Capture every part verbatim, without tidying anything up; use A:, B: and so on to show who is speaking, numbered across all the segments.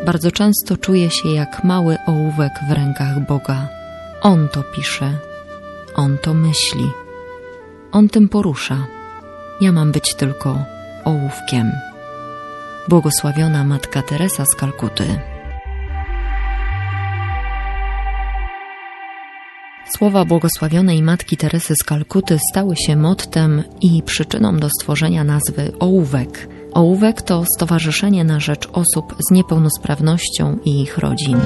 A: Bardzo często czuję się jak mały ołówek w rękach Boga. On to pisze, On to myśli, On tym porusza. Ja mam być tylko ołówkiem. Błogosławiona Matka Teresa z Kalkuty. Słowa błogosławionej Matki Teresy z Kalkuty stały się mottem i przyczyną do stworzenia nazwy Ołówek. Ołówek to stowarzyszenie na rzecz osób z niepełnosprawnością i ich rodzin.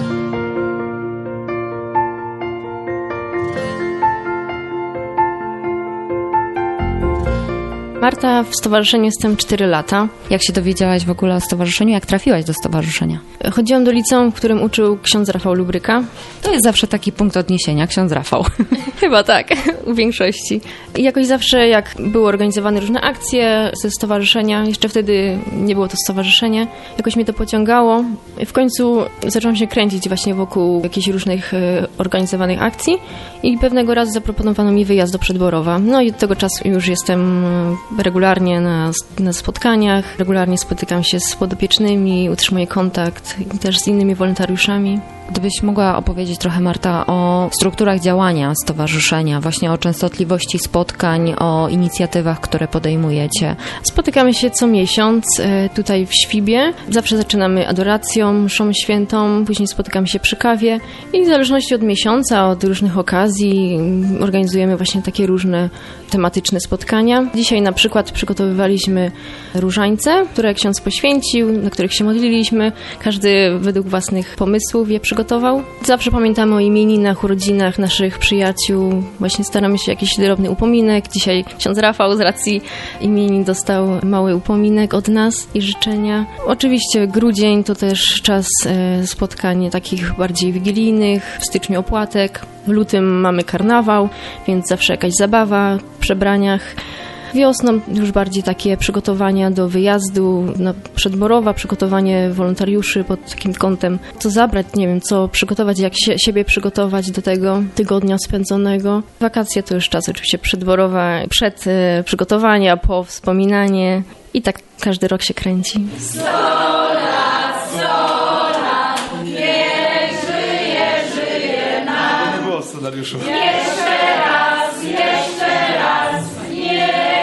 B: Marta, w stowarzyszeniu jestem cztery lata.
A: Jak się dowiedziałaś w ogóle o stowarzyszeniu? Jak trafiłaś do stowarzyszenia?
B: Chodziłam do liceum, w którym uczył ksiądz Rafał Lubryka.
A: To jest zawsze taki punkt odniesienia, ksiądz Rafał.
B: Chyba tak, u większości. I jakoś zawsze, jak były organizowane różne akcje ze stowarzyszenia, jeszcze wtedy nie było to stowarzyszenie, jakoś mnie to pociągało. W końcu zaczęłam się kręcić właśnie wokół jakichś różnych organizowanych akcji i pewnego razu zaproponowano mi wyjazd do Przedborowa. No i od tego czasu już jestem regularnie na, na spotkaniach, regularnie spotykam się z podopiecznymi, utrzymuję kontakt też z innymi wolontariuszami.
A: Gdybyś mogła opowiedzieć trochę, Marta, o strukturach działania stowarzyszenia, właśnie o częstotliwości spotkań, o inicjatywach, które podejmujecie.
B: Spotykamy się co miesiąc tutaj w Świbie. Zawsze zaczynamy adoracją, mszą świętą, później spotykamy się przy kawie i w zależności od miesiąca, od różnych okazji organizujemy właśnie takie różne tematyczne spotkania. Dzisiaj na przykład przygotowywaliśmy różańce, które ksiądz poświęcił, na których się modliliśmy. Każdy według własnych pomysłów je przygotował. Zawsze pamiętamy o imieninach, urodzinach naszych przyjaciół. Właśnie staramy się jakiś drobny upominek. Dzisiaj ksiądz Rafał z racji imienin dostał mały upominek od nas i życzenia. Oczywiście grudzień to też czas spotkań takich bardziej wigilijnych. W styczniu opłatek. W lutym mamy karnawał, więc zawsze jakaś zabawa w przebraniach. Wiosną już bardziej takie przygotowania do wyjazdu na Przedborowa, przygotowanie wolontariuszy pod takim kątem, co zabrać, nie wiem, co przygotować, jak się, siebie przygotować do tego tygodnia spędzonego. Wakacje to już czas oczywiście Przedborowa, przed e, przygotowania, po wspominanie i tak każdy rok się kręci.
C: sto lat, sto lat, niech żyje, żyje nam.
D: Nie było scenariuszu.
C: Jeszcze raz, jeszcze raz, niech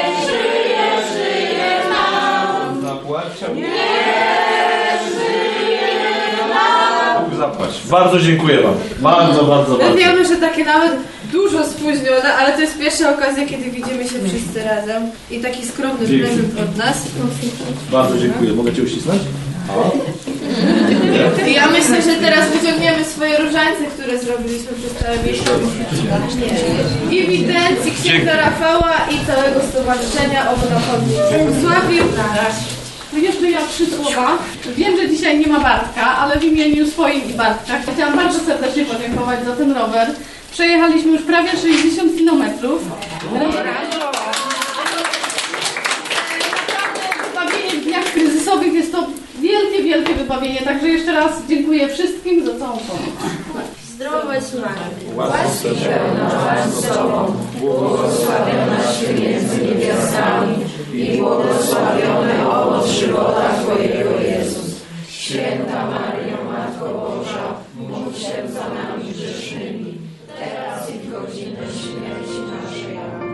D: Zapłać. Bardzo dziękuję Wam. Bardzo, bardzo, bardzo.
E: Wiemy, że takie nawet dużo spóźnione, ale to jest pierwsza okazja, kiedy widzimy się wszyscy razem. I taki skromny
D: Dzięki.
E: prezent od nas.
D: Bardzo dziękuję. Mogę Cię uścisnąć?
E: I ja myślę, że teraz wyciągniemy swoje różańce, które zrobiliśmy przez cały miesiąc. I w intencji księdza Rafała i całego stowarzyszenia obu nachodni. Błogosławił.
F: Jeszcze ja trzy słowa. Wiem, że dzisiaj nie ma Bartka, ale w imieniu swoim i Bartka chciałam bardzo serdecznie podziękować za ten rower. Przejechaliśmy już prawie sześćdziesiąt kilometrów. Wybawienie w dniach kryzysowych jest to wielkie, wielkie wybawienie. Także jeszcze raz dziękuję wszystkim za całą pomoc.
C: Zdrowaś Maryjo, łaski pełna, Pan z Tobą, błogosławionaś Ty między niewiastami i błogosławiony owoc żywota Twojego Jezus. Święta Maryjo, Matko Boża, módl się za nami grzesznymi, teraz i w godzinę śmierci naszej. Amen.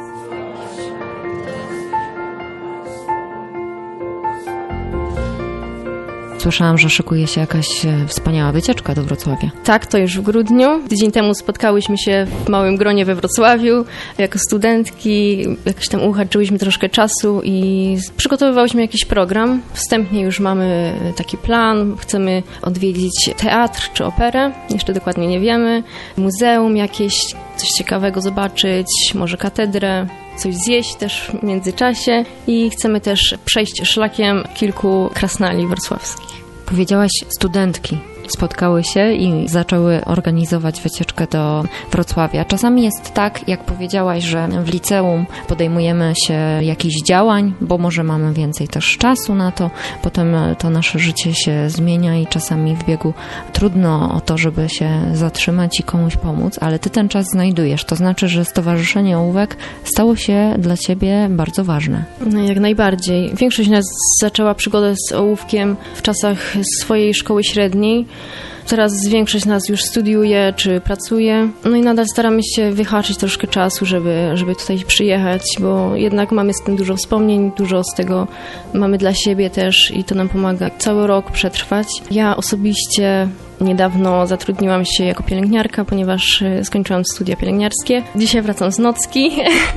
A: Słyszałam, że szykuje się jakaś wspaniała wycieczka do Wrocławia.
B: Tak, to już w grudniu. Tydzień temu spotkałyśmy się w małym gronie we Wrocławiu jako studentki. Jakoś tam uhaczyłyśmy troszkę czasu i przygotowywałyśmy jakiś program. Wstępnie już mamy taki plan. Chcemy odwiedzić teatr czy operę. Jeszcze dokładnie nie wiemy. Muzeum jakieś, coś ciekawego zobaczyć. Może katedrę. Coś zjeść też w międzyczasie i chcemy też przejść szlakiem kilku krasnali wrocławskich.
A: Powiedziałaś, studentki spotkały się i zaczęły organizować wycieczkę wycieczkę do Wrocławia. Czasami jest tak, jak powiedziałaś, że w liceum podejmujemy się jakichś działań, bo może mamy więcej też czasu na to, potem to nasze życie się zmienia i czasami w biegu trudno o to, żeby się zatrzymać i komuś pomóc, ale ty ten czas znajdujesz. To znaczy, że Stowarzyszenie Ołówek stało się dla ciebie bardzo ważne.
B: No, jak najbardziej. Większość nas zaczęła przygodę z ołówkiem w czasach swojej szkoły średniej. Teraz większość z nas już studiuje czy pracuje. No i nadal staramy się wyhaczyć troszkę czasu, żeby, żeby tutaj przyjechać, bo jednak mamy z tym dużo wspomnień, dużo z tego mamy dla siebie też i to nam pomaga cały rok przetrwać. Ja osobiście niedawno zatrudniłam się jako pielęgniarka, ponieważ skończyłam studia pielęgniarskie. Dzisiaj wracam z nocki.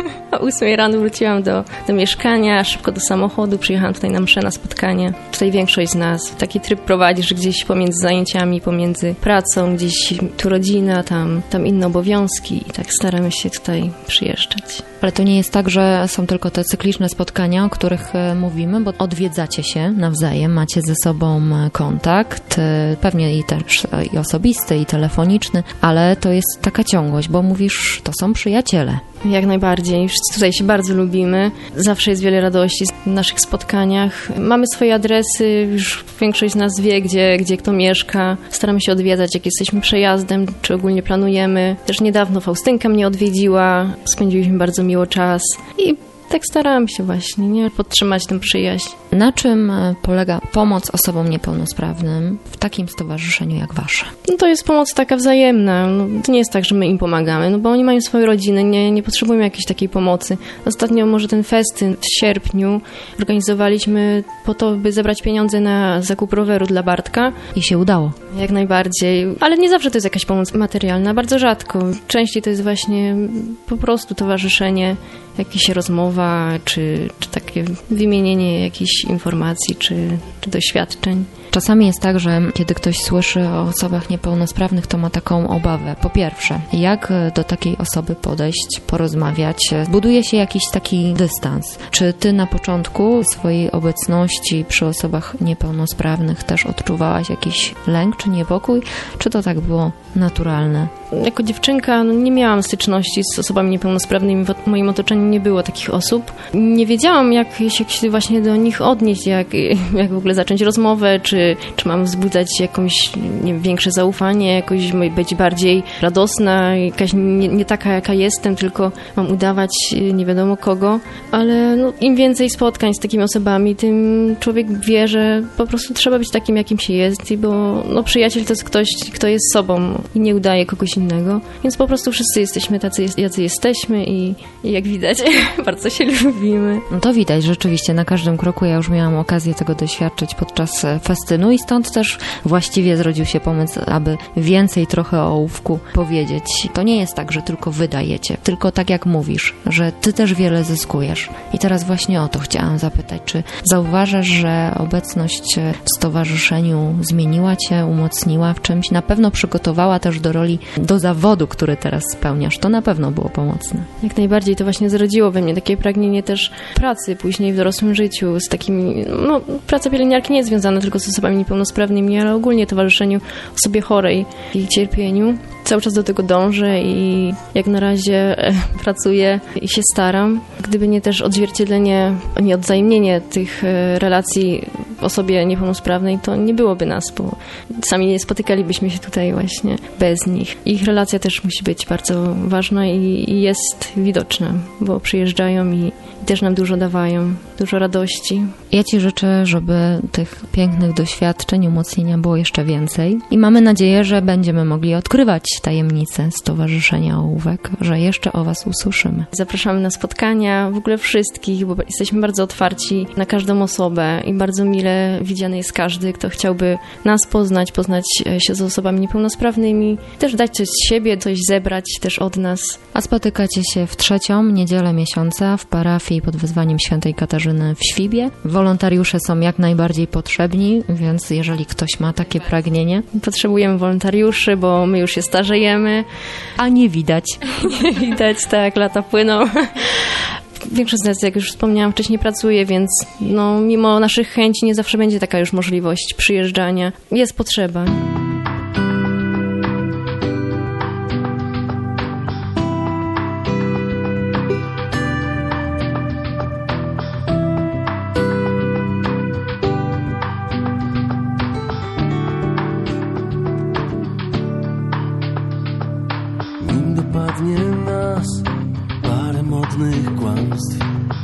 B: O ósmej rano wróciłam do, do mieszkania, szybko do samochodu, przyjechałam tutaj na mszę, na spotkanie. Tutaj większość z nas taki tryb prowadzi, że gdzieś pomiędzy zajęciami, pomiędzy pracą, gdzieś tu rodzina, tam, tam inne obowiązki i tak staramy się tutaj przyjeżdżać.
A: Ale to nie jest tak, że są tylko te cykliczne spotkania, o których mówimy, bo odwiedzacie się nawzajem, macie ze sobą kontakt, pewnie i też i osobisty, i telefoniczny, ale to jest taka ciągłość, bo mówisz, to są przyjaciele.
B: Jak najbardziej. Wszyscy tutaj się bardzo lubimy. Zawsze jest wiele radości w naszych spotkaniach. Mamy swoje adresy, już większość z nas wie, gdzie, gdzie kto mieszka. Staramy się odwiedzać, jak jesteśmy przejazdem, czy ogólnie planujemy. Też niedawno Faustynka mnie odwiedziła. Spędziliśmy bardzo miło czas i tak starałam się właśnie, nie, podtrzymać tę przyjaźń.
A: Na czym polega pomoc osobom niepełnosprawnym w takim stowarzyszeniu jak wasze?
B: No to jest pomoc taka wzajemna. No, to nie jest tak, że my im pomagamy, no bo oni mają swoje rodziny, nie, nie potrzebują jakiejś takiej pomocy. Ostatnio może ten festyn w sierpniu organizowaliśmy po to, by zebrać pieniądze na zakup roweru dla Bartka.
A: I się udało.
B: Jak najbardziej. Ale nie zawsze to jest jakaś pomoc materialna, bardzo rzadko. Częściej to jest właśnie po prostu towarzyszenie, jakaś rozmowa, czy, czy takie wymienienie jakichś informacji, czy, czy doświadczeń.
A: Czasami jest tak, że kiedy ktoś słyszy o osobach niepełnosprawnych, to ma taką obawę. Po pierwsze, jak do takiej osoby podejść, porozmawiać? Buduje się jakiś taki dystans. Czy ty na początku swojej obecności przy osobach niepełnosprawnych też odczuwałaś jakiś lęk czy niepokój? Czy to tak było naturalne?
B: Jako dziewczynka no, nie miałam styczności z osobami niepełnosprawnymi. W moim otoczeniu nie było takich osób. Nie wiedziałam, jak się właśnie do nich odnieść, jak, jak w ogóle zacząć rozmowę, czy, czy mam wzbudzać jakąś nie wiem, większe zaufanie, jakoś być bardziej radosna, jakaś nie, nie taka, jaka jestem, tylko mam udawać nie wiadomo kogo. Ale no, im więcej spotkań z takimi osobami, tym człowiek wie, że po prostu trzeba być takim, jakim się jest, bo no, przyjaciel to jest ktoś, kto jest sobą i nie udaje kogoś innego. Więc po prostu wszyscy jesteśmy tacy, jacy jesteśmy i, i jak widać, bardzo się lubimy.
A: No to widać rzeczywiście na każdym kroku. Ja już miałam okazję tego doświadczyć podczas festynu i stąd też właściwie zrodził się pomysł, aby więcej trochę o ołówku powiedzieć. To nie jest tak, że tylko wydajecie, tylko tak jak mówisz, że ty też wiele zyskujesz. I teraz właśnie o to chciałam zapytać, czy zauważasz, że obecność w stowarzyszeniu zmieniła cię, umocniła w czymś? Na pewno przygotowała też do roli, do zawodu, który teraz spełniasz. To na pewno było pomocne.
B: Jak najbardziej to właśnie zrodziło we mnie takie pragnienie też pracy później w dorosłym życiu z takimi, no praca pielęgniarki nie jest związana tylko z osobami niepełnosprawnymi, ale ogólnie towarzyszeniu osobie chorej i cierpieniu. Cały czas do tego dążę i jak na razie e, pracuję i się staram. Gdyby nie też odzwierciedlenie, nie odwzajemnienie tych e, relacji w osobie niepełnosprawnej, to nie byłoby nas, bo sami nie spotykalibyśmy się tutaj właśnie bez nich. Ich relacja też musi być bardzo ważna i, i jest widoczna, bo przyjeżdżają i, i też nam dużo dawają, dużo radości.
A: Ja ci życzę, żeby tych pięknych doświadczeń, umocnienia było jeszcze więcej i mamy nadzieję, że będziemy mogli odkrywać tajemnice Stowarzyszenia Ołówek, że jeszcze o was usłyszymy.
B: Zapraszamy na spotkania, w ogóle wszystkich, bo jesteśmy bardzo otwarci na każdą osobę i bardzo mile widziany jest każdy, kto chciałby nas poznać, poznać się z osobami niepełnosprawnymi, też dać coś z siebie, coś zebrać też od nas.
A: A spotykacie się w trzecią niedzielę miesiąca w parafii pod wezwaniem świętej Katarzyny w Świbie. Wolontariusze są jak najbardziej potrzebni, więc jeżeli ktoś ma takie pragnienie.
B: Potrzebujemy wolontariuszy, bo my już się starzejemy.
A: A nie widać.
B: Nie widać, tak, lata płyną. Większość z nas, jak już wspomniałam, wcześniej pracuje, więc no, mimo naszych chęci nie zawsze będzie taka już możliwość przyjeżdżania. Jest potrzeba.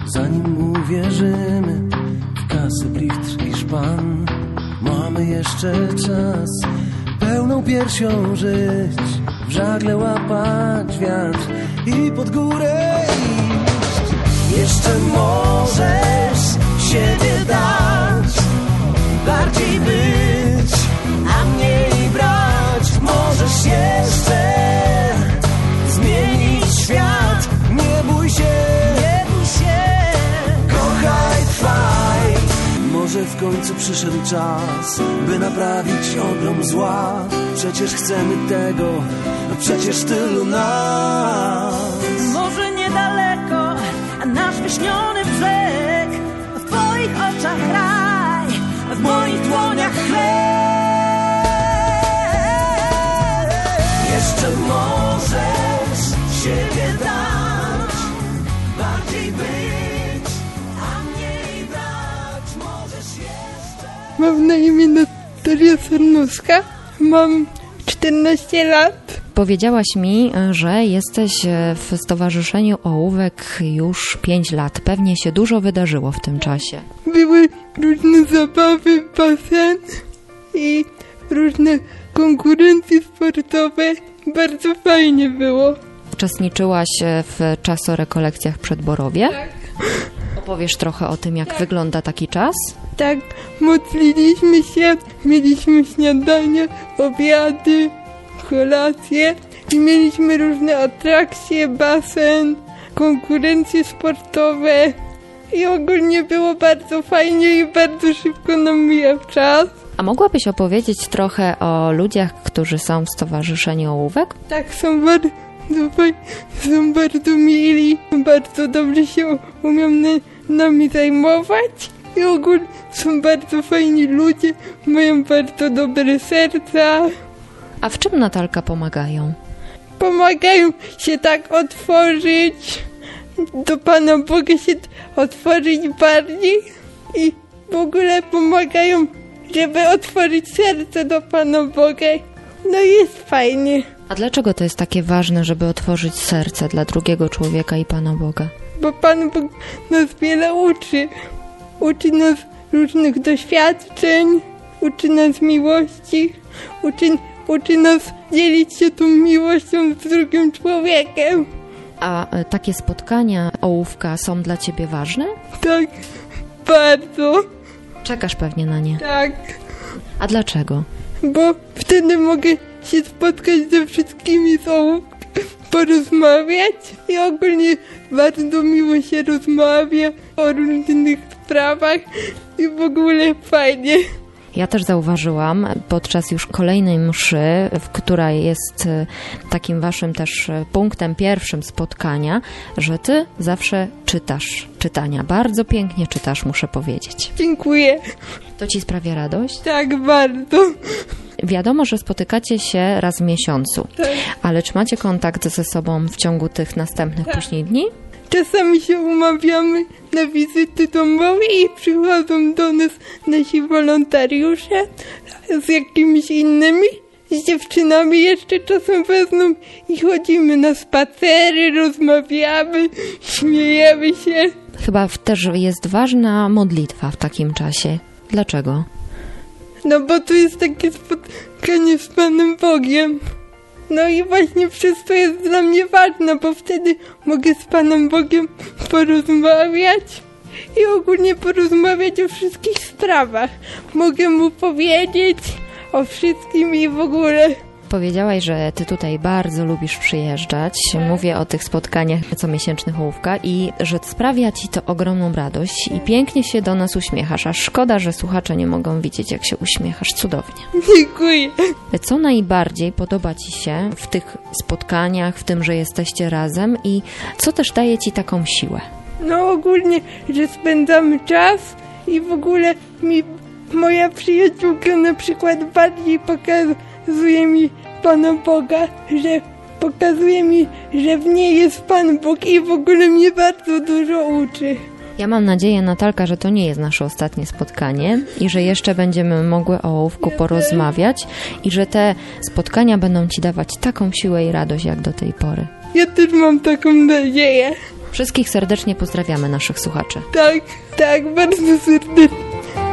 G: zanim uwierzymy w kasy, blichtr i szpan. Mamy jeszcze czas, pełną piersią żyć, w żagle łapać wiatr i pod górę iść. Jeszcze możesz siebie dać, bardziej być, a mniej brać. Możesz jeszcze zmienić świat, nie bój się, nie bój się, kochaj, trwaj. Może w końcu przyszedł czas, by naprawić ogrom zła. Przecież chcemy tego, no przecież tylu nas.
C: Może niedaleko, a nasz wyśniony brzeg, w twoich oczach raj, w moich dłoniach chleb.
G: Jeszcze możesz siebie dać, bardziej być, a mniej brać. Możesz jeszcze...
H: Mam na imię Natalia Sarnowska, mam czternaście lat.
A: Powiedziałaś mi, że jesteś w Stowarzyszeniu Ołówek już pięć lat. Pewnie się dużo wydarzyło w tym czasie.
H: Były różne zabawy, basen i różne konkurencje sportowe. Bardzo fajnie było.
A: Uczestniczyłaś w czasorekolekcjach przedborowie?
H: Tak.
A: Opowiesz trochę o tym, jak tak. wygląda taki czas?
H: Tak, modliliśmy się, mieliśmy śniadania, obiady, kolacje i mieliśmy różne atrakcje, basen, konkurencje sportowe i ogólnie było bardzo fajnie i bardzo szybko nam mijał czas.
A: A mogłabyś opowiedzieć trochę o ludziach, którzy są w Stowarzyszeniu Ołówek?
H: Tak, są bardzo fajni, są bardzo mili, bardzo dobrze się umią nami zajmować i ogólnie są bardzo fajni ludzie, mają bardzo dobre serca.
A: A w czym, Natalka, pomagają?
H: Pomagają się tak otworzyć, do Pana Boga się otworzyć bardziej i w ogóle pomagają, żeby otworzyć serce do Pana Boga. No i jest fajnie.
A: A dlaczego to jest takie ważne, żeby otworzyć serce dla drugiego człowieka i Pana Boga?
H: Bo Pan Bóg nas wiele uczy. Uczy nas różnych doświadczeń, uczy nas miłości, uczy, uczy nas dzielić się tą miłością z drugim człowiekiem.
A: A takie spotkania Ołówka są dla Ciebie ważne?
H: Tak, bardzo.
A: Czekasz pewnie na nie.
H: Tak.
A: A dlaczego?
H: Bo wtedy mogę się spotkać ze wszystkimi z Ołówka, porozmawiać i ogólnie bardzo miło się rozmawia o różnych sprawach i w ogóle fajnie.
A: Ja też zauważyłam podczas już kolejnej mszy, która jest takim waszym też punktem pierwszym spotkania, że ty zawsze czytasz czytania. Bardzo pięknie czytasz, muszę powiedzieć.
H: Dziękuję.
A: To ci sprawia radość?
H: Tak, bardzo.
A: Wiadomo, że spotykacie się raz w miesiącu,
H: tak.
A: Ale czy macie kontakt ze sobą w ciągu tych następnych
H: tak.
A: później dni?
H: Czasami się umawiamy na wizyty domowe i przychodzą do nas nasi wolontariusze z jakimiś innymi, z dziewczynami jeszcze czasem wezmą i chodzimy na spacery, rozmawiamy, śmiejemy się.
A: Chyba też jest ważna modlitwa w takim czasie. Dlaczego?
H: No bo to jest takie spotkanie z Panem Bogiem. No i właśnie przez to jest dla mnie ważne, bo wtedy mogę z Panem Bogiem porozmawiać i ogólnie porozmawiać o wszystkich sprawach. Mogę Mu powiedzieć o wszystkim i w ogóle.
A: Powiedziałaś, że ty tutaj bardzo lubisz przyjeżdżać. Mówię o tych spotkaniach comiesięcznych Ołówka i że sprawia ci to ogromną radość i pięknie się do nas uśmiechasz. Aż szkoda, że słuchacze nie mogą widzieć, jak się uśmiechasz. Cudownie.
H: Dziękuję.
A: Co najbardziej podoba ci się w tych spotkaniach, w tym, że jesteście razem i co też daje ci taką siłę?
H: No ogólnie, że spędzamy czas i w ogóle mi moja przyjaciółka na przykład bardziej pokazuje mi Pana Boga, że pokazuje mi, że w niej jest Pan Bóg i w ogóle mnie bardzo dużo uczy.
A: Ja mam nadzieję, Natalka, że to nie jest nasze ostatnie spotkanie i że jeszcze będziemy mogły o Ołówku porozmawiać i że te spotkania będą ci dawać taką siłę i radość jak do tej pory.
H: Ja też mam taką nadzieję.
A: Wszystkich serdecznie pozdrawiamy, naszych słuchaczy.
H: Tak, tak, bardzo serdecznie.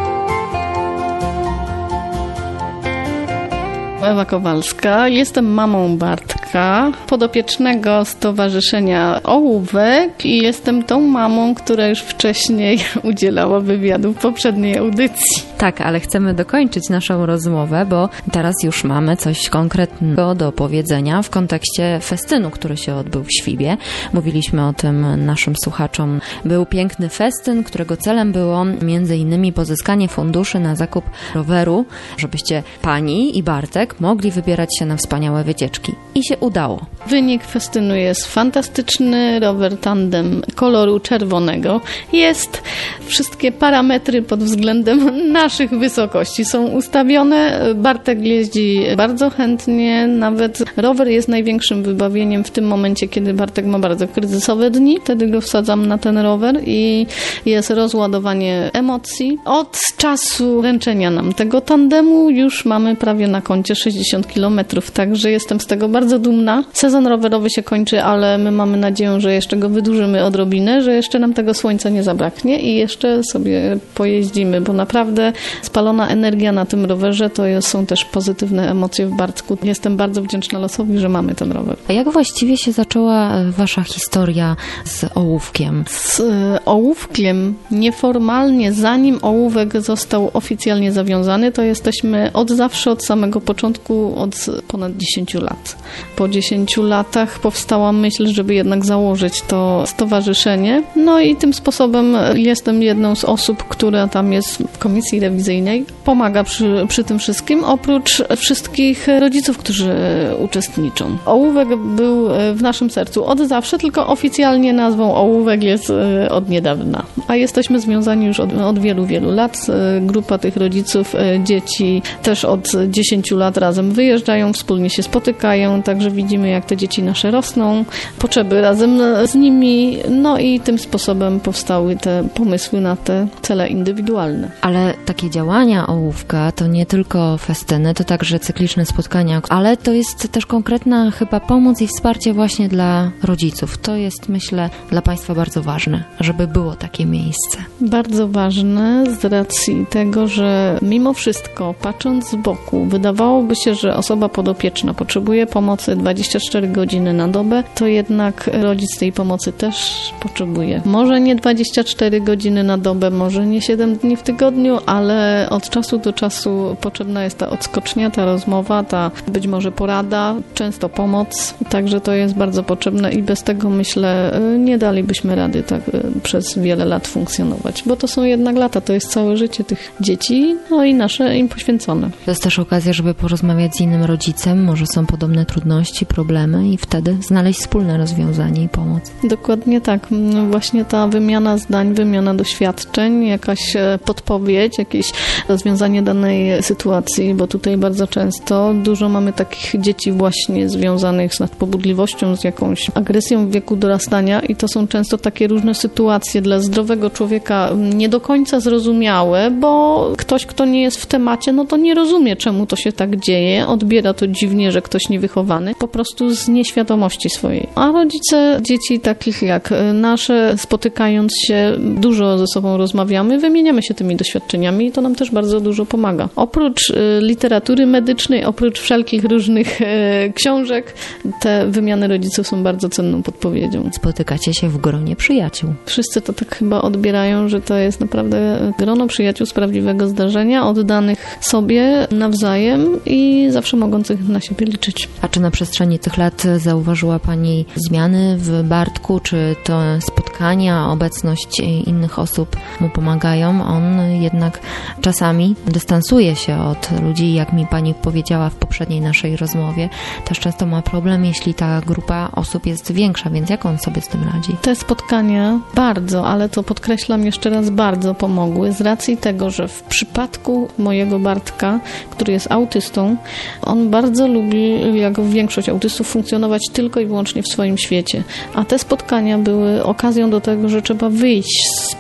F: Ewa Kowalska. Jestem mamą Bartka, podopiecznego Stowarzyszenia Ołówek i jestem tą mamą, która już wcześniej udzielała wywiadu w poprzedniej audycji.
A: Tak, ale chcemy dokończyć naszą rozmowę, bo teraz już mamy coś konkretnego do powiedzenia w kontekście festynu, który się odbył w Świbie. Mówiliśmy o tym naszym słuchaczom. Był piękny festyn, którego celem było między innymi pozyskanie funduszy na zakup roweru, żebyście pani i Bartek mogli wybierać się na wspaniałe wycieczki. I się udało.
F: Wynik festynu jest fantastyczny. Rower tandem koloru czerwonego. Jest. Wszystkie parametry pod względem naszych wysokości są ustawione. Bartek jeździ bardzo chętnie. Nawet rower jest największym wybawieniem w tym momencie, kiedy Bartek ma bardzo kryzysowe dni. Wtedy go wsadzam na ten rower i jest rozładowanie emocji. Od czasu ręczenia nam tego tandemu już mamy prawie na koncie sześćdziesiąt kilometrów, także jestem z tego bardzo dumna. Sezon rowerowy się kończy, ale my mamy nadzieję, że jeszcze go wydłużymy odrobinę, że jeszcze nam tego słońca nie zabraknie i jeszcze sobie pojeździmy, bo naprawdę spalona energia na tym rowerze to są też pozytywne emocje w Bartku. Jestem bardzo wdzięczna losowi, że mamy ten rower.
A: A jak właściwie się zaczęła wasza historia z ołówkiem?
F: Z ołówkiem nieformalnie, zanim ołówek został oficjalnie zawiązany, to jesteśmy od zawsze, od samego początku, od ponad dziesięciu lat. Po dziesięciu latach powstała myśl, żeby jednak założyć to stowarzyszenie. No i tym sposobem jestem jedną z osób, która tam jest w komisji rewizyjnej. Pomaga przy, przy tym wszystkim, oprócz wszystkich rodziców, którzy uczestniczą. Ołówek był w naszym sercu od zawsze, tylko oficjalnie nazwą Ołówek jest od niedawna. A jesteśmy związani już od, od wielu, wielu lat. Grupa tych rodziców, dzieci też od dziesięciu lat razem wyjeżdżają, wspólnie się spotykają, także widzimy, jak te dzieci nasze rosną, potrzeby razem z nimi, no i tym sposobem powstały te pomysły na te cele indywidualne.
A: Ale takie działania ołówka to nie tylko festyny, to także cykliczne spotkania, ale to jest też konkretna chyba pomoc i wsparcie właśnie dla rodziców. To jest, myślę, dla Państwa bardzo ważne, żeby było takie miejsce.
F: Bardzo ważne z racji tego, że mimo wszystko, patrząc z boku, wydawałoby się, że osoba podopieczna potrzebuje pomocy dwadzieścia cztery godziny na dobę, to jednak rodzic tej pomocy też potrzebuje. Może nie dwadzieścia cztery godziny na dobę, może nie siedem dni w tygodniu, ale od czasu do czasu potrzebna jest ta odskocznia, ta rozmowa, ta być może porada, często pomoc, także to jest bardzo potrzebne i bez tego, myślę, nie dalibyśmy rady tak przez wiele lat funkcjonować, bo to są jednak lata, to jest całe życie tych dzieci, no i nasze im poświęcone.
A: To jest też okazja, żeby porozmawiać z innym rodzicem, może są podobne trudności, problemy i wtedy znaleźć wspólne rozwiązanie i pomoc.
F: Dokładnie tak. Właśnie ta wymiana zdań, wymiana doświadczeń, jakaś podpowiedź, jakieś rozwiązanie danej sytuacji, bo tutaj bardzo często dużo mamy takich dzieci właśnie związanych z nadpobudliwością, z jakąś agresją w wieku dorastania i to są często takie różne sytuacje dla zdrowego człowieka nie do końca zrozumiałe, bo ktoś, kto nie jest w temacie, no to nie rozumie, czemu to się tak dzieje, odbiera to dziwnie, że ktoś niewychowany, po prostu z nieświadomości swojej. A rodzice dzieci takich jak nasze, spotykając się, dużo ze sobą rozmawiamy, wymieniamy się tymi doświadczeniami i to nam też bardzo dużo pomaga. Oprócz y, literatury medycznej, oprócz wszelkich różnych y, książek, te wymiany rodziców są bardzo cenną podpowiedzią.
A: Spotykacie się w gronie przyjaciół.
F: Wszyscy to tak chyba odbierają, że to jest naprawdę grono przyjaciół z prawdziwego zdarzenia, oddanych sobie nawzajem i zawsze mogących na siebie liczyć.
A: A czy na przestrzeni tych lat zauważyła Pani zmiany w Bartku? Czy to spotkania, obecność innych osób mu pomagają? On jednak czasami dystansuje się od ludzi, jak mi Pani powiedziała w poprzedniej naszej rozmowie. Też często ma problem, jeśli ta grupa osób jest większa, więc jak on sobie z tym radzi?
F: Te spotkania bardzo, ale to podkreślam jeszcze raz, bardzo pomogły z racji tego, że w przypadku mojego Bartka, który jest autystą, on bardzo lubi, jak większość autystów, funkcjonować tylko i wyłącznie w swoim świecie. A te spotkania były okazją do tego, że trzeba wyjść z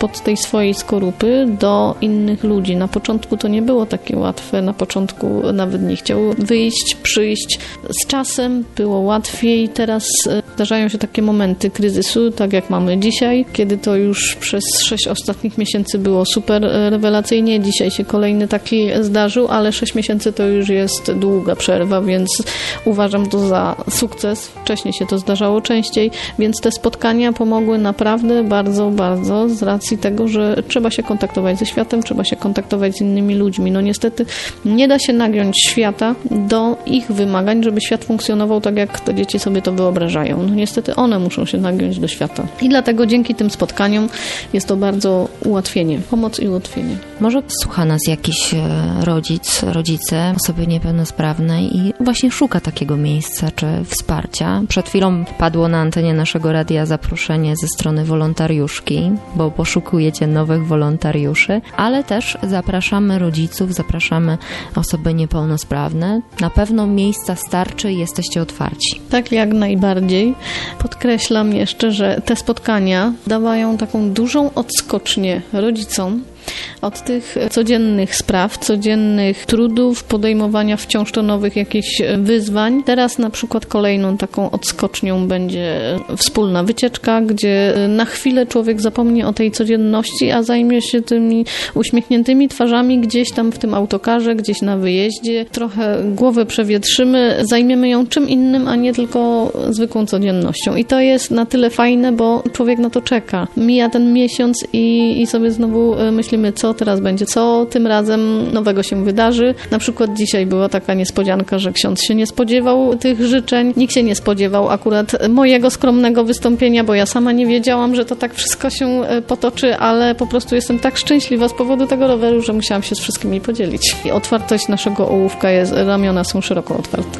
F: spod tej swojej skorupy do innych ludzi. Na początku to nie było takie łatwe, na początku nawet nie chciał wyjść, przyjść. Z czasem było łatwiej, teraz zdarzają się takie momenty kryzysu, tak jak mamy dzisiaj, kiedy to już przez sześć ostatnich miesięcy było super rewelacyjnie, dzisiaj się kolejny taki zdarzył, ale sześć miesięcy to już jest długa przerwa, więc uważam to za sukces. Wcześniej się to zdarzało częściej, więc te spotkania pomogły naprawdę bardzo, bardzo z racji tego, że trzeba się kontaktować ze światem, trzeba się kontaktować z innymi ludźmi. No niestety nie da się nagiąć świata do ich wymagań, żeby świat funkcjonował tak, jak te dzieci sobie to wyobrażają. No niestety one muszą się nagiąć do świata. I dlatego dzięki tym spotkaniom jest to bardzo ułatwienie, pomoc i ułatwienie.
A: Może słucha nas jakiś rodzic, rodzice, osoby niepełnosprawnej i właśnie szuka takiego miejsca czy wsparcia. Przed chwilą padło na antenie naszego radia zaproszenie ze strony wolontariuszki, bo poszukujecie nowych wolontariuszy, ale też zapraszamy rodziców, zapraszamy osoby niepełnosprawne. Na pewno miejsca starczy i jesteście otwarci.
F: Tak, jak najbardziej. Podkreślam jeszcze, że te spotkania dawają taką dużą odskocznię rodzicom od tych codziennych spraw, codziennych trudów, podejmowania wciąż to nowych jakichś wyzwań. Teraz na przykład kolejną taką odskocznią będzie wspólna wycieczka, gdzie na chwilę człowiek zapomni o tej codzienności, a zajmie się tymi uśmiechniętymi twarzami gdzieś tam w tym autokarze, gdzieś na wyjeździe. Trochę głowę przewietrzymy, zajmiemy ją czym innym, a nie tylko zwykłą codziennością. I to jest na tyle fajne, bo człowiek na to czeka. Mija ten miesiąc i, i sobie znowu myślimy, co teraz będzie, co tym razem nowego się wydarzy. Na przykład dzisiaj była taka niespodzianka, że ksiądz się nie spodziewał tych życzeń. Nikt się nie spodziewał akurat mojego skromnego wystąpienia, bo ja sama nie wiedziałam, że to tak wszystko się potoczy, ale po prostu jestem tak szczęśliwa z powodu tego roweru, że musiałam się z wszystkimi podzielić. I otwartość naszego ołówka jest, ramiona są szeroko otwarte.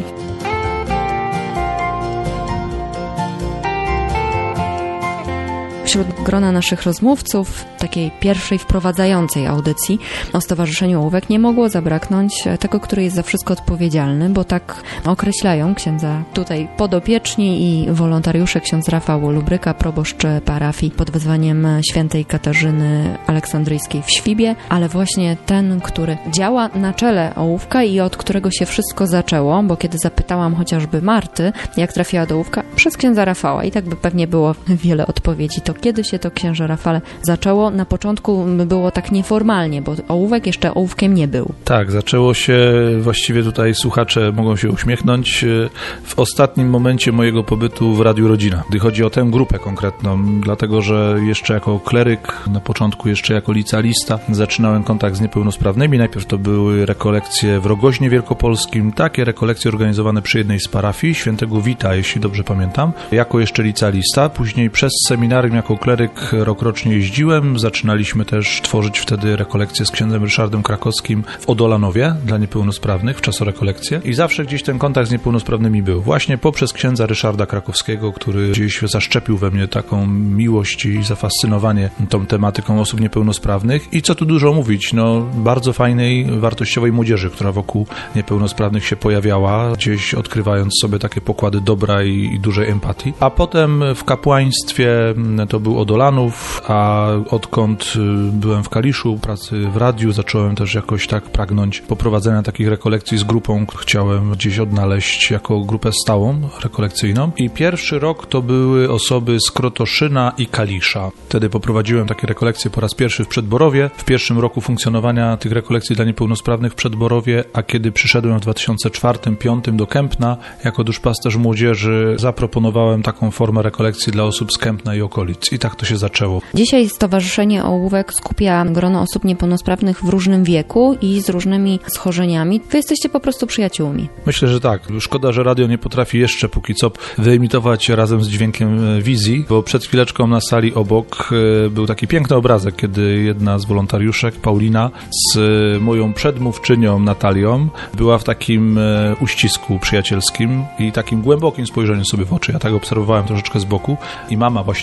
A: Wśród grona naszych rozmówców, takiej pierwszej wprowadzającej audycji o Stowarzyszeniu Ołówek nie mogło zabraknąć tego, który jest za wszystko odpowiedzialny, bo tak określają księdza tutaj podopieczni i wolontariusze, ksiądz Rafał Lubryka, proboszcz parafii pod wezwaniem świętej Katarzyny Aleksandryjskiej w Świbie, ale właśnie ten, który działa na czele Ołówka i od którego się wszystko zaczęło, bo kiedy zapytałam chociażby Marty, jak trafiła do Ołówka, przez księdza Rafała i tak by pewnie było wiele odpowiedzi. To kiedy się to, księże Rafale, zaczęło? Na początku było tak nieformalnie, bo Ołówek jeszcze ołówkiem nie był.
I: Tak, zaczęło się, właściwie tutaj słuchacze mogą się uśmiechnąć, w ostatnim momencie mojego pobytu w Radiu Rodzina, gdy chodzi o tę grupę konkretną, dlatego że jeszcze jako kleryk, na początku jeszcze jako licealista zaczynałem kontakt z niepełnosprawnymi. Najpierw to były rekolekcje w Rogoźnie Wielkopolskim, takie rekolekcje organizowane przy jednej z parafii, świętego Wita, jeśli dobrze pamiętam, jako jeszcze licealista. Później przez seminarium jako kleryk rokrocznie jeździłem. Zaczynaliśmy też tworzyć wtedy rekolekcje z księdzem Ryszardem Krakowskim w Odolanowie dla niepełnosprawnych, w czasorekolekcje. I zawsze gdzieś ten kontakt z niepełnosprawnymi był. Właśnie poprzez księdza Ryszarda Krakowskiego, który gdzieś zaszczepił we mnie taką miłość i zafascynowanie tą tematyką osób niepełnosprawnych. I co tu dużo mówić, no bardzo fajnej, wartościowej młodzieży, która wokół niepełnosprawnych się pojawiała, gdzieś odkrywając sobie takie pokłady dobra i, i dużej empatii. A potem w kapłaństwie to był Odolanów, a odkąd byłem w Kaliszu, pracy w radiu, zacząłem też jakoś tak pragnąć poprowadzenia takich rekolekcji z grupą, chciałem gdzieś odnaleźć jako grupę stałą, rekolekcyjną. I pierwszy rok to były osoby z Krotoszyna i Kalisza. Wtedy poprowadziłem takie rekolekcje po raz pierwszy w Przedborowie. W pierwszym roku funkcjonowania tych rekolekcji dla niepełnosprawnych w Przedborowie, a kiedy przyszedłem w dwa tysiące czwartym do dwa tysiące piątym do Kępna, jako duszpasterz młodzieży zaproponowałem taką formę rekolekcji dla osób z Kępna i okolic. I tak to się zaczęło.
A: Dzisiaj Stowarzyszenie Ołówek skupia grono osób niepełnosprawnych w różnym wieku i z różnymi schorzeniami. Wy jesteście po prostu przyjaciółmi.
I: Myślę, że tak. Szkoda, że radio nie potrafi jeszcze póki co wyemitować razem z dźwiękiem wizji, bo przed chwileczką na sali obok był taki piękny obrazek, kiedy jedna z wolontariuszek, Paulina, z moją przedmówczynią Natalią była w takim uścisku przyjacielskim i takim głębokim spojrzeniu sobie w oczy. Ja tak obserwowałem troszeczkę z boku i mama właśnie obok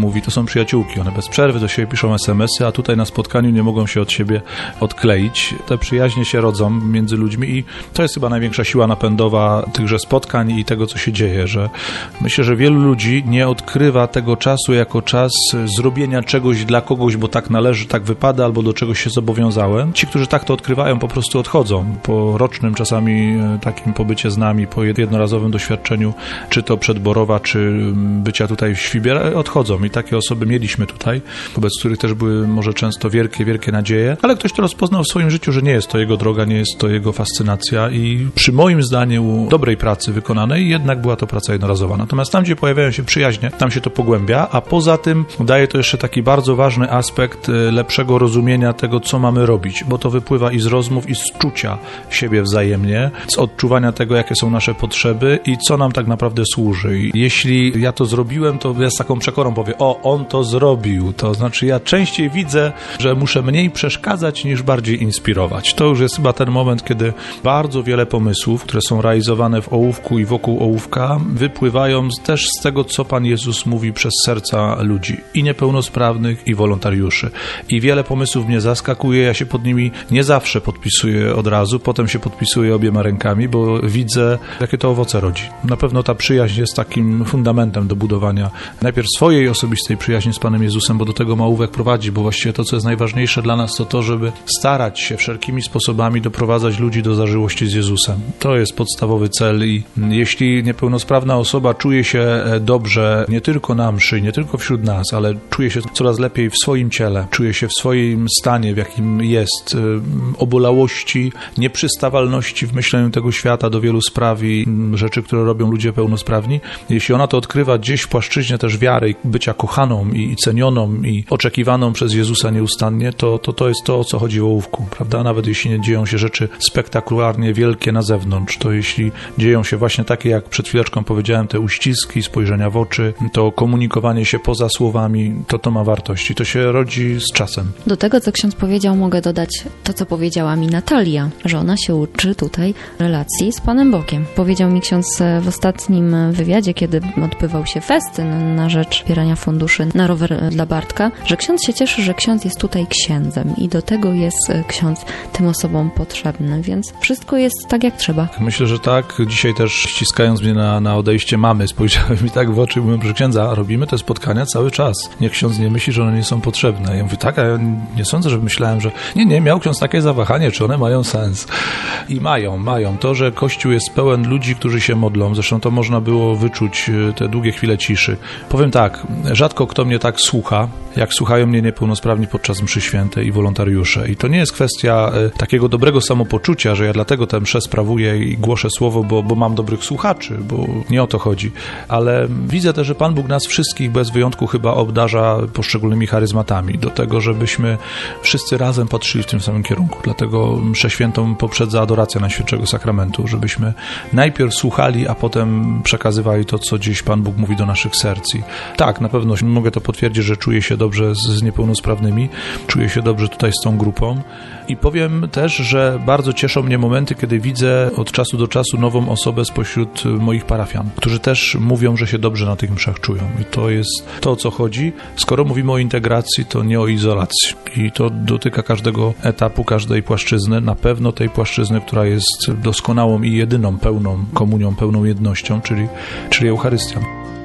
I: mówi, to są przyjaciółki. One bez przerwy do siebie piszą es em esy, a tutaj na spotkaniu nie mogą się od siebie odkleić. Te przyjaźnie się rodzą między ludźmi i to jest chyba największa siła napędowa tychże spotkań i tego, co się dzieje, że myślę, że wielu ludzi nie odkrywa tego czasu jako czas zrobienia czegoś dla kogoś, bo tak należy, tak wypada, albo do czegoś się zobowiązałem. Ci, którzy tak to odkrywają, po prostu odchodzą. Po rocznym czasami takim pobycie z nami, po jednorazowym doświadczeniu, czy to przedborowa, czy bycia tutaj w Świbie, odchodzą. I takie osoby mieliśmy tutaj, wobec których też były może często wielkie, wielkie nadzieje, ale ktoś to rozpoznał w swoim życiu, że nie jest to jego droga, nie jest to jego fascynacja i przy moim zdaniu dobrej pracy wykonanej jednak była to praca jednorazowa. Natomiast tam, gdzie pojawiają się przyjaźnie, tam się to pogłębia, a poza tym daje to jeszcze taki bardzo ważny aspekt lepszego rozumienia tego, co mamy robić, bo to wypływa i z rozmów, i z czucia siebie wzajemnie, z odczuwania tego, jakie są nasze potrzeby i co nam tak naprawdę służy. I jeśli ja to zrobiłem, to ja z taką przekorą powiem, o, on to zrobił. To znaczy ja częściej widzę, że muszę mniej przeszkadzać, niż bardziej inspirować. To już jest chyba ten moment, kiedy bardzo wiele pomysłów, które są realizowane w ołówku i wokół ołówka, wypływają też z tego, co Pan Jezus mówi przez serca ludzi, i niepełnosprawnych, i wolontariuszy. I wiele pomysłów mnie zaskakuje, ja się pod nimi nie zawsze podpisuję od razu, potem się podpisuję obiema rękami, bo widzę, jakie to owoce rodzi. Na pewno ta przyjaźń jest takim fundamentem do budowania najpierw swojej osobistej przyjaźni z Panem Jezusem, bo do tego ma ołówek prowadzi, bo właściwie to, co jest najważniejsze dla nas, to to, żeby starać się wszelkimi sposobami doprowadzać ludzi do zażyłości z Jezusem. To jest podstawowy cel i jeśli niepełnosprawna osoba czuje się dobrze nie tylko na mszy, nie tylko wśród nas, ale czuje się coraz lepiej w swoim ciele, czuje się w swoim stanie, w jakim jest, obolałości, nieprzystawalności w myśleniu tego świata do wielu spraw i rzeczy, które robią ludzie pełnosprawni. Jeśli ona to odkrywa gdzieś w płaszczyźnie też wiary, bycia kochaną i, i cenioną i oczekiwaną przez Jezusa nieustannie, to, to to jest to, o co chodzi w ołówku, prawda? Nawet jeśli nie dzieją się rzeczy spektakularnie wielkie na zewnątrz, to jeśli dzieją się właśnie takie, jak przed chwileczką powiedziałem, te uściski, spojrzenia w oczy, to komunikowanie się poza słowami, to to ma wartość i to się rodzi z czasem.
A: Do tego, co ksiądz powiedział, mogę dodać to, co powiedziała mi Natalia, że ona się uczy tutaj relacji z Panem Bogiem. Powiedział mi ksiądz w ostatnim wywiadzie, kiedy odbywał się festyn na rzecz zbierania funduszy na rower dla Bartka, że ksiądz się cieszy, że ksiądz jest tutaj księdzem i do tego jest ksiądz tym osobom potrzebny, więc wszystko jest tak, jak trzeba.
I: Myślę, że tak. Dzisiaj też ściskając mnie na, na odejście mamy, spojrzałem mi tak w oczy i mówię, że księdza, robimy te spotkania cały czas. Niech ksiądz nie myśli, że one nie są potrzebne. Ja mówię, tak, a ja nie sądzę, że myślałem, że nie, nie, miał ksiądz takie zawahanie, czy one mają sens. I mają, mają. To, że Kościół jest pełen ludzi, którzy się modlą, zresztą to można było wyczuć te długie chwile ciszy. Powiem tak, rzadko kto mnie tak słucha, jak słuchają mnie niepełnosprawni podczas mszy świętej i wolontariusze. I to nie jest kwestia e, takiego dobrego samopoczucia, że ja dlatego tę mszę sprawuję i głoszę słowo, bo, bo mam dobrych słuchaczy, bo nie o to chodzi. Ale widzę też, że Pan Bóg nas wszystkich bez wyjątku chyba obdarza poszczególnymi charyzmatami do tego, żebyśmy wszyscy razem patrzyli w tym samym kierunku. Dlatego mszę świętą poprzedza adoracja Najświętszego Sakramentu, żebyśmy najpierw słuchali, a potem przekazywali to, co dziś Pan Bóg mówi do naszych serc. I tak, na pewno mogę to potwierdzić, że czuję się dobrze z, z niepełnosprawnymi, czuję się dobrze tutaj z tą grupą i powiem też, że bardzo cieszą mnie momenty, kiedy widzę od czasu do czasu nową osobę spośród moich parafian, którzy też mówią, że się dobrze na tych mszach czują i to jest to, o co chodzi. Skoro mówimy o integracji, to nie o izolacji i to dotyka każdego etapu, każdej płaszczyzny, na pewno tej płaszczyzny, która jest doskonałą i jedyną pełną komunią, pełną jednością, czyli, czyli Eucharystią.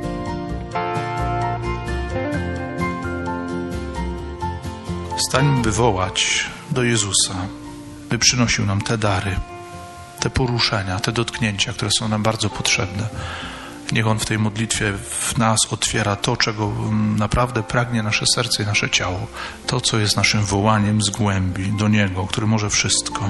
I: Stań, by wołać do Jezusa, by przynosił nam te dary, te poruszenia, te dotknięcia, które są nam bardzo potrzebne. Niech On w tej modlitwie w nas otwiera to, czego naprawdę pragnie nasze serce i nasze ciało. To, co jest naszym wołaniem z głębi do Niego, który może wszystko.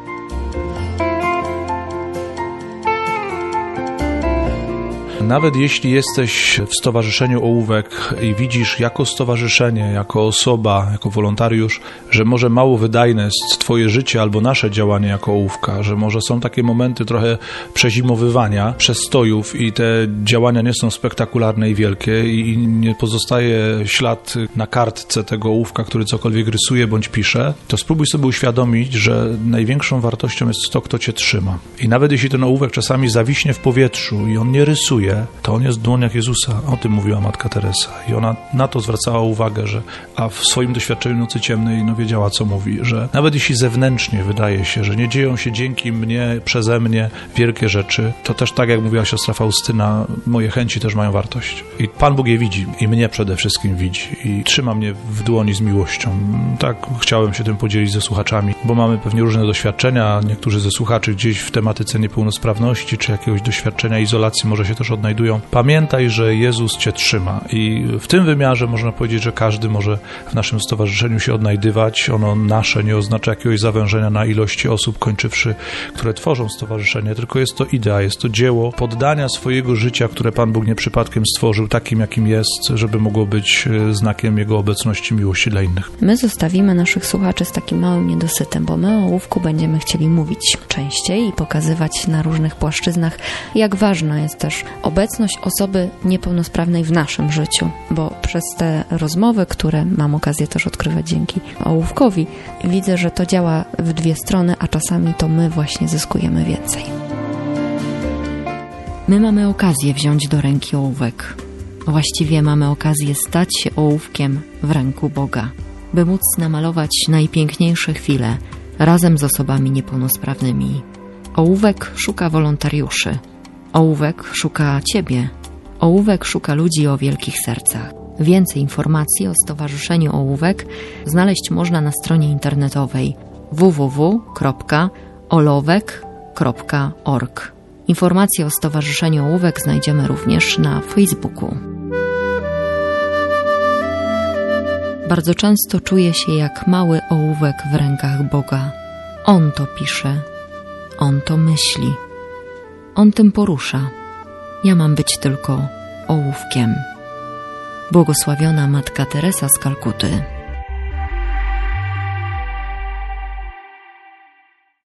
I: Nawet jeśli jesteś w Stowarzyszeniu Ołówek i widzisz jako stowarzyszenie, jako osoba, jako wolontariusz, że może mało wydajne jest Twoje życie albo nasze działanie jako Ołówka, że może są takie momenty trochę przezimowywania, przestojów i te działania nie są spektakularne i wielkie i nie pozostaje ślad na kartce tego Ołówka, który cokolwiek rysuje bądź pisze, to spróbuj sobie uświadomić, że największą wartością jest to, kto Cię trzyma. I nawet jeśli ten ołówek czasami zawiśnie w powietrzu i on nie rysuje, żyje, to on jest w dłoniach Jezusa. O tym mówiła Matka Teresa. I ona na to zwracała uwagę, że a w swoim doświadczeniu nocy ciemnej no, wiedziała, co mówi, że nawet jeśli zewnętrznie wydaje się, że nie dzieją się dzięki mnie, przeze mnie wielkie rzeczy, to też tak, jak mówiła siostra Faustyna, moje chęci też mają wartość. I Pan Bóg je widzi i mnie przede wszystkim widzi i trzyma mnie w dłoni z miłością. Tak chciałem się tym podzielić ze słuchaczami, bo mamy pewnie różne doświadczenia. Niektórzy ze słuchaczy gdzieś w tematyce niepełnosprawności czy jakiegoś doświadczenia izolacji może się też odnajdują. Pamiętaj, że Jezus cię trzyma i w tym wymiarze można powiedzieć, że każdy może w naszym stowarzyszeniu się odnajdywać. Ono nasze nie oznacza jakiegoś zawężenia na ilości osób, kończywszy, które tworzą stowarzyszenie, tylko jest to idea, jest to dzieło poddania swojego życia, które Pan Bóg nie przypadkiem stworzył takim, jakim jest, żeby mogło być znakiem Jego obecności, miłości dla innych.
A: My zostawimy naszych słuchaczy z takim małym niedosytem, bo my o ołówku będziemy chcieli mówić częściej i pokazywać na różnych płaszczyznach, jak ważna jest też obecność osoby niepełnosprawnej w naszym życiu, bo przez te rozmowy, które mam okazję też odkrywać dzięki ołówkowi, widzę, że to działa w dwie strony, a czasami to my właśnie zyskujemy więcej. My mamy okazję wziąć do ręki ołówek. Właściwie mamy okazję stać się ołówkiem w ręku Boga, by móc namalować najpiękniejsze chwile razem z osobami niepełnosprawnymi. Ołówek szuka wolontariuszy. Ołówek szuka Ciebie. Ołówek szuka ludzi o wielkich sercach. Więcej informacji o Stowarzyszeniu Ołówek znaleźć można na stronie internetowej w w w kropka olowek kropka org. Informacje o Stowarzyszeniu Ołówek znajdziemy również na Facebooku. Bardzo często czuję się jak mały ołówek w rękach Boga. On to pisze, On to myśli, On tym porusza. Ja mam być tylko ołówkiem. Błogosławiona Matka Teresa z Kalkuty.